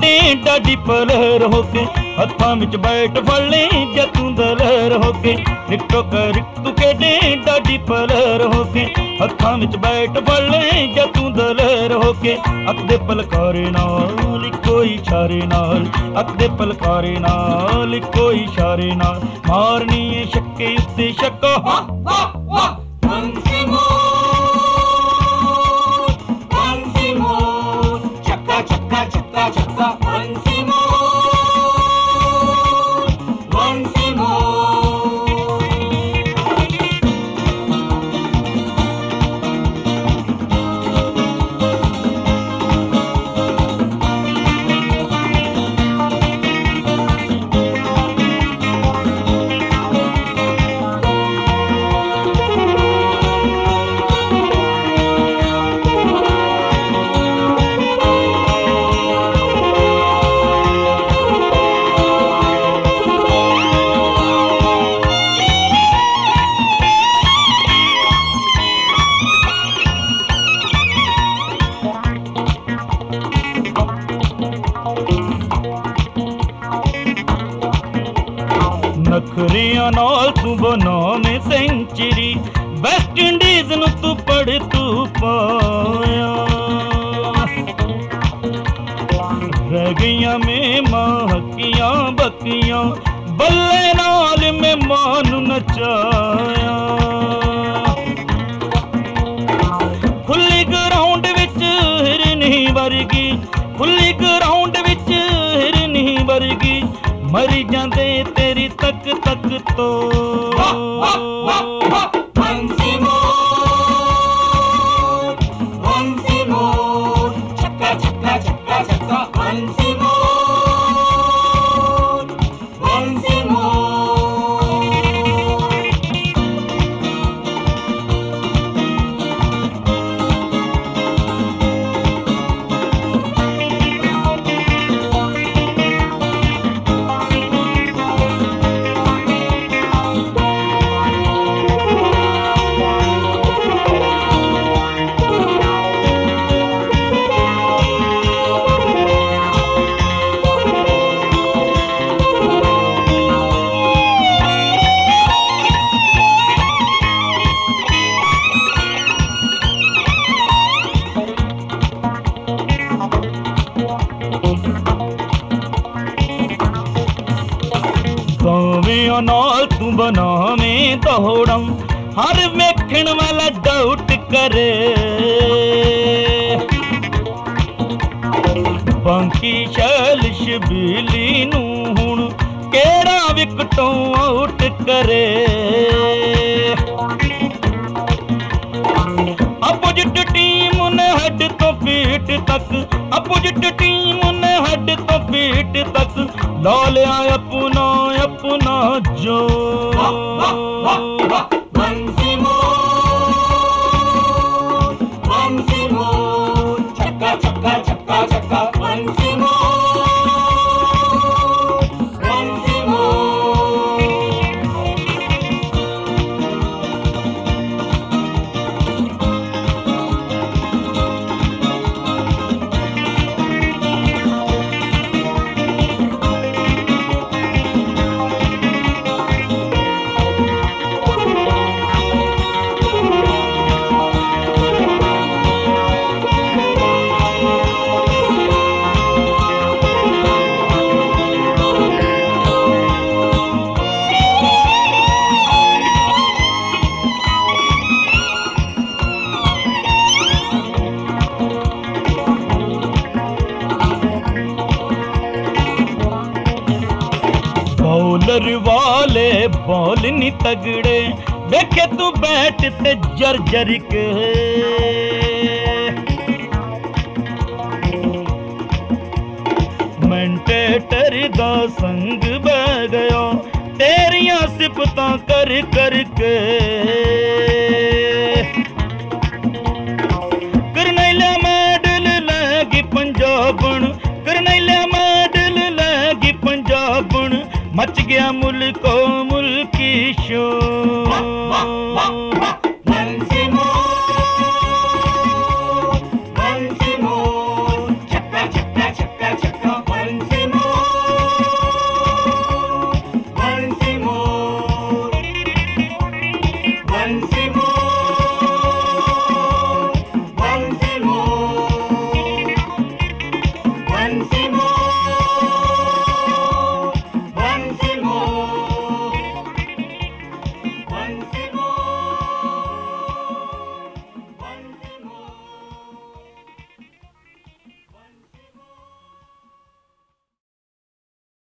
खेडे डाडी पलर होके, हत्थां विच बैट फड़ ले जे तू दलेर होके। रिक्टो कर तू खेडे डाडी पलर होके, हत्थां विच बैट फड़ ले जे तू दलेर होके। अख दे पलकारे नाल इक्को इशारे नाल, अख दे पलकारे नाल इक्को इशारे नाल, मारनी है छक्के उत्ते छक्का। नखरियां नाल तू बनावे सेंचुरी, वेस्ट इंडीज नू तू पड़ तू पाया। रह गईयां में महकियां बकियां, बल्ले नाल में मान नचाया। खुली ग्राउंड विच हिरनी वर्गी, खुली ग्राउंड विच हिरनी वर्गी, मरी जांदे तेरी तक तक तो। छक्का छक्का छक्का छक्का बंसी मोर, बंसी मोर। गावियां नाल तू बनावें दौड़ां, हर वेखण वाला डाउट करे। बांकी शैल शबीली नू हुण केड़ा विकटों आउट करे। अपोजिट टीम ने हेड तो फीट तक, अपोजिट टीम ने हेड तो फीट तक, ला लिया अपना अपना जो। बंसी मोर, बंसी मोर, छक्का छक्का छक्का छक्का बंसी मोर, बंसी मोर। बॉलर वाले बॉल नी तगड़े, देखे तू बैट ते जर जर के। मेंटेटर दा संग बह गया, तेरियां सिफतां कर कर के। करनैला मेडल लैगी पंजाबन, करनैला मेडल लैगी पंजाबन, मच गया मुल्को मुल्की शोर।